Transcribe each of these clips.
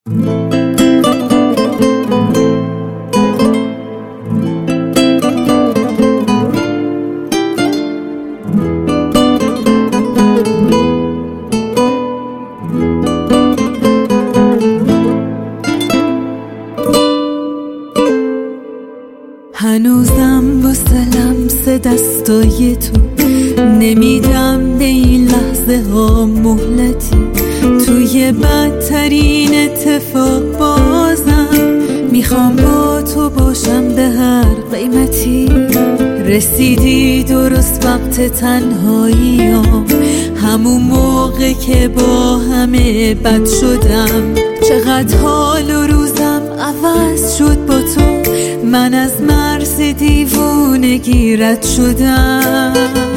هنوزم واسه لمس دستای تو نمیدم به این لحظه ها مهلتی. توی بدترین اتفاق بازم میخوام با تو باشم به هر قیمتی. رسیدی درست وقت تنهاییام، همون موقع که با همه بد شدم. چقدر حال و روزم عوض شد با تو، من از مرز دیوونگی رد شدم.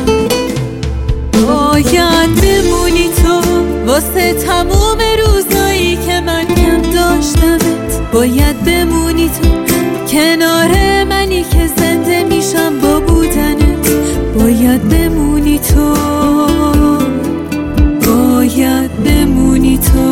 باید بمونی تو واسه تموم روزایی که من کم داشتمت. باید بمونی تو کنار منی که زنده میشم با بودنت. باید بمونی تو، باید بمونی تو،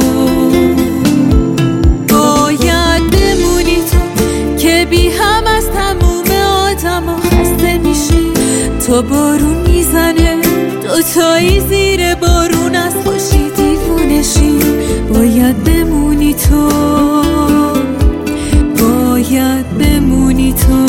باید بمونی تو که بی هم از تموم آدم ها خسته میشی. تا بارون میزنه دوتایی زیر بارون از خوشی دیوونشی. باید بمونی تو، باید بمونی تو.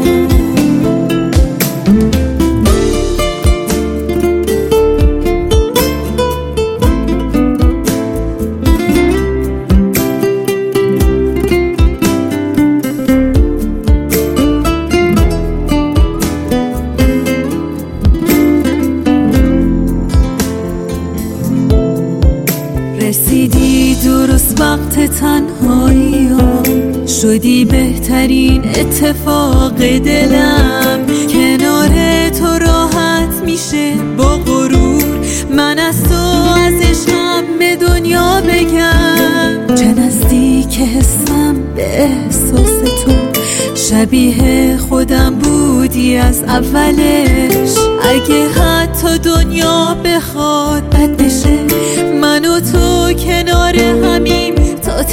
رسیدی درست وقت تنهایی ها، شدی بهترین اتفاق دلم. کنار تو راحت میشه با غرور، من از تو از عشقم به دنیا بگم. چه نزدیک حسم به احساس تو، شبیه خودم بودی از اولش. اگه حتی دنیا بخواد بد بشه، من و تو کنار همیم تا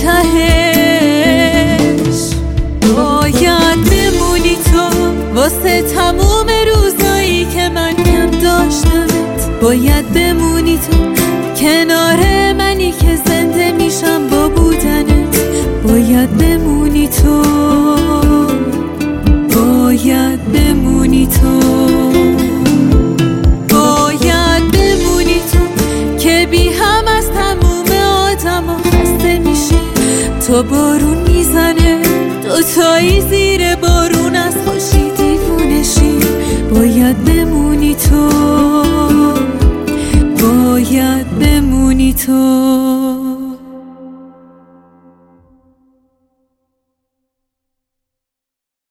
تهش. باید بمونی تو واسه تموم روزایی که من کم داشتمت. باید بمونی تو کنار منی که زنده میشم با بودنت. باید بمونی تو، باید بمونی تو، باید بمونی تو که بی هم از تموم آدم ها خسته میشی. تا بارون میزنه دوتایی زیر بارون از خوشی دیوونشی. باید بمونی تو، باید بمونی تو.